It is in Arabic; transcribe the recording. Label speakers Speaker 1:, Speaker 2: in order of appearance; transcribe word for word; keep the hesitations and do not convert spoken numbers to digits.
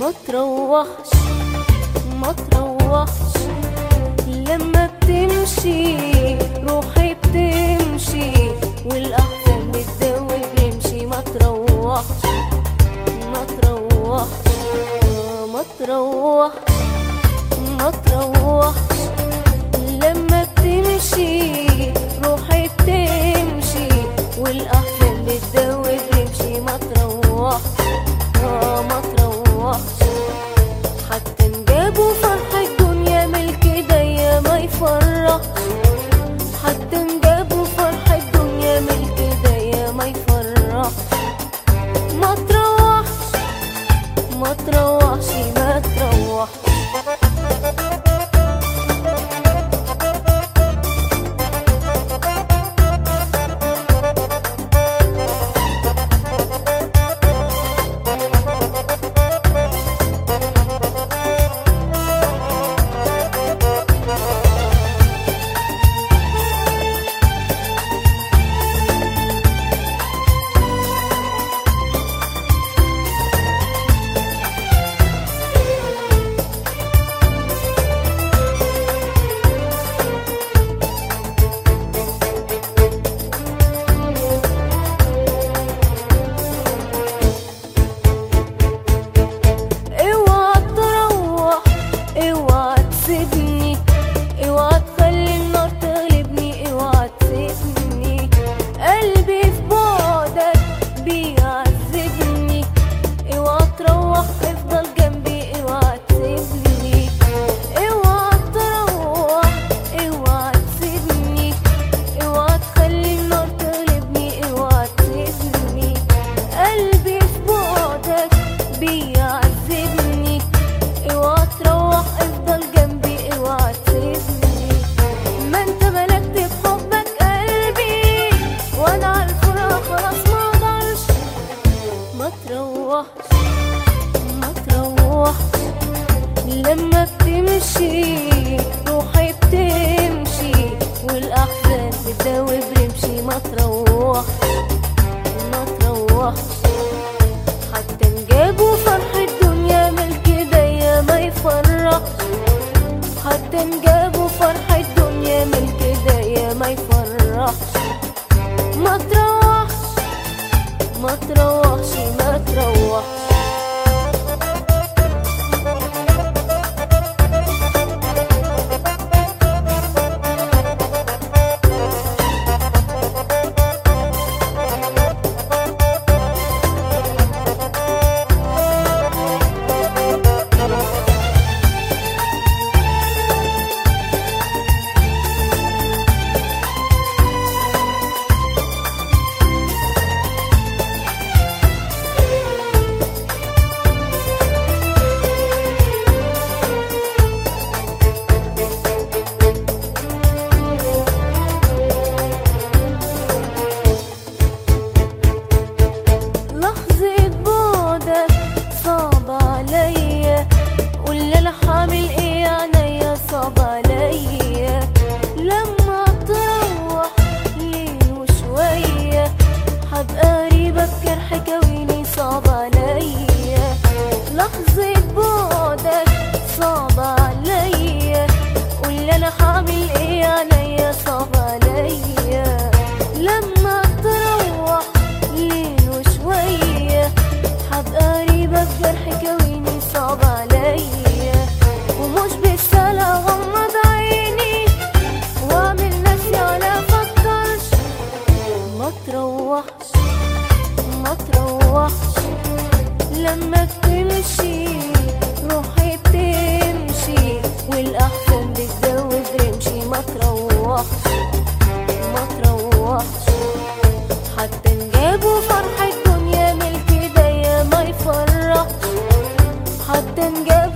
Speaker 1: ما تروحش ما تروحش لما بتمشي روحي بتمشي والأحزان بتداوي بيمشي. ما تروحش ما تروحش ما تروحش ما تروحش لما بتمشي روحي بتمشي والأحزان بتداوي بيمشي. ما تروحش ما تروحش حتى نجابوا فرح الدنيا ملك ايديا ما يفرحش. حتى نجابوا فرح الدنيا ملك ايديا ما يفرحش. ما تروحش ما تروحش ما تروحش ما تروحش لما بتمشي روحي بتمشي والأحزان بتداوي برمشي. ما تروحش ما تروحش حتى نجابوا فرح الدنيا ملك ايديا ما يفرحش. حتى نجابوا فرح الدنيا ملك ايديا ما يفرحش. ما تروحش ما تروحش ما تروحش ما تروحش لما بتمشي روحي بتمشي والأحزان بتداوي برمشي. ما تروحش ما تروحش حتى نجابوا فرح الدنيا ملك ايديا ما يفرحش. حتى نجابوا